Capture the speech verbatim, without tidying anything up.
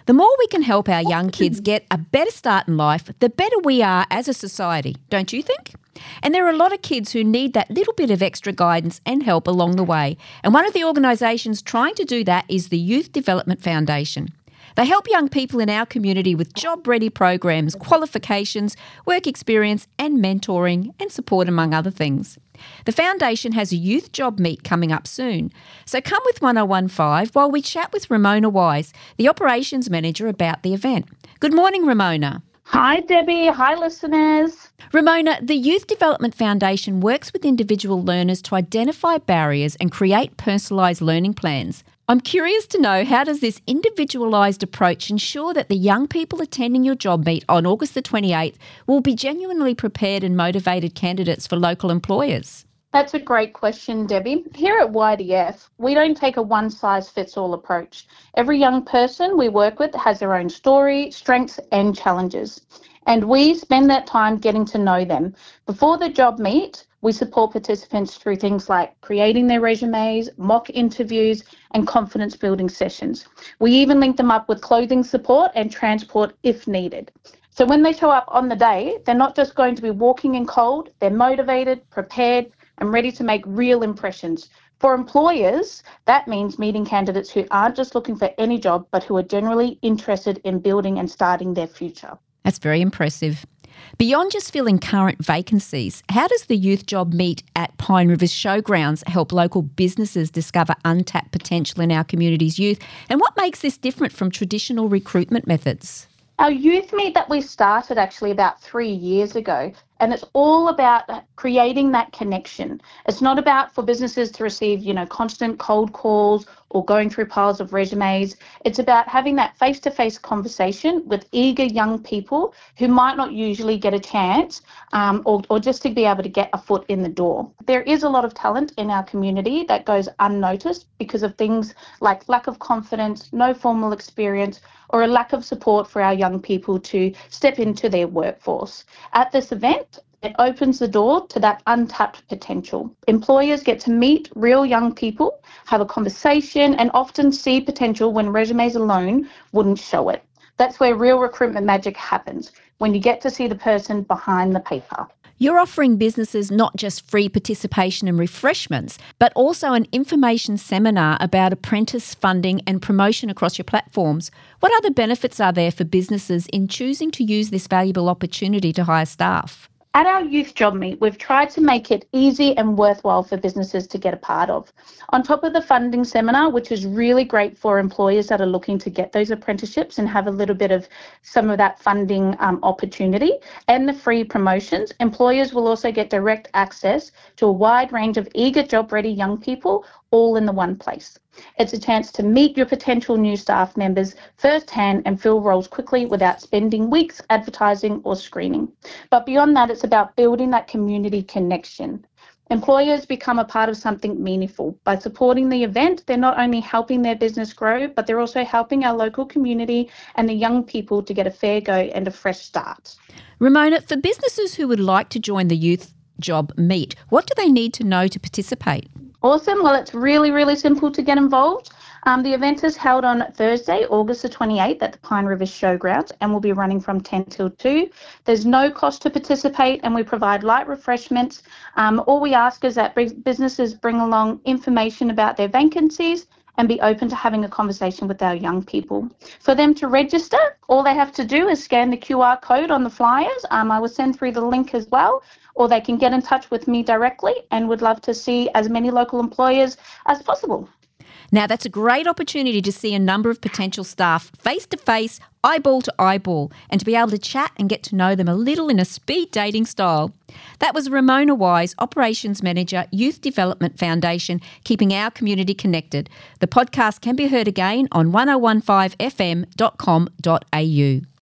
The more we can help our young kids get a better start in life, the better we are as a society, don't you think? And there are a lot of kids who need that little bit of extra guidance and help along the way. And one of the organisations trying to do that is the Youth Development Foundation. They help young people in our community with job-ready programs, qualifications, work experience and mentoring and support, among other things. The foundation has a youth job meet coming up soon. So come with one oh one five while we chat with Ramona Wise, the operations manager, about the event. Good morning, Ramona. Hi, Debbie. Hi, listeners. Ramona, the Youth Development Foundation works with individual learners to identify barriers and create personalised learning plans. I'm curious to know, how does this individualised approach ensure that the young people attending your job meet on August the twenty-eighth will be genuinely prepared and motivated candidates for local employers? That's a great question, Debbie. Here at Y D F, we don't take a one-size-fits-all approach. Every young person we work with has their own story, strengths and challenges. And we spend that time getting to know them. Before the job meet, we support participants through things like creating their resumes, mock interviews, and confidence building sessions. We even link them up with clothing support and transport if needed. So when they show up on the day, they're not just going to be walking in cold, they're motivated, prepared, and ready to make real impressions. For employers, that means meeting candidates who aren't just looking for any job, but who are generally interested in building and starting their future. That's very impressive. Beyond just filling current vacancies, how does the Youth Job Meet at Pine Rivers Showgrounds help local businesses discover untapped potential in our community's youth? And what makes this different from traditional recruitment methods? Our youth meet that we started actually about three years ago, and it's all about creating that connection. It's not about for businesses to receive, you know, constant cold calls or going through piles of resumes. It's about having that face-to-face conversation with eager young people who might not usually get a chance um, or, or just to be able to get a foot in the door. There is a lot of talent in our community that goes unnoticed because of things like lack of confidence, no formal experience, or a lack of support for our young people to step into their workforce. At this event, it opens the door to that untapped potential. Employers get to meet real young people, have a conversation, and often see potential when resumes alone wouldn't show it. That's where real recruitment magic happens, when you get to see the person behind the paper. You're offering businesses not just free participation and refreshments, but also an information seminar about apprentice funding and promotion across your platforms. What other benefits are there for businesses in choosing to use this valuable opportunity to hire staff? At our Youth Job Meet, we've tried to make it easy and worthwhile for businesses to get a part of. On top of the funding seminar, which is really great for employers that are looking to get those apprenticeships and have a little bit of some of that funding um, opportunity, and the free promotions, employers will also get direct access to a wide range of eager job-ready young people, all in the one place. It's a chance to meet your potential new staff members firsthand and fill roles quickly without spending weeks advertising or screening. But beyond that, it's about building that community connection. Employers become a part of something meaningful. By supporting the event, they're not only helping their business grow, but they're also helping our local community and the young people to get a fair go and a fresh start. Ramona, for businesses who would like to join the Youth Job Meet, what do they need to know to participate? Awesome. Well, it's really, really simple to get involved. Um, the event is held on Thursday, August the twenty-eighth at the Pine Rivers Showgrounds and will be running from ten till two. There's no cost to participate and we provide light refreshments. Um, all we ask is that businesses bring along information about their vacancies and be open to having a conversation with our young people. For them to register, all they have to do is scan the Q R code on the flyers. Um, I will send through the link as well, or they can get in touch with me directly and would love to see as many local employers as possible. Now, that's a great opportunity to see a number of potential staff face-to-face, eyeball to eyeball, and to be able to chat and get to know them a little in a speed dating style. That was Ramona Wise, Operations Manager, Youth Development Foundation, keeping our community connected. The podcast can be heard again on ten fifteen f m dot com dot a u.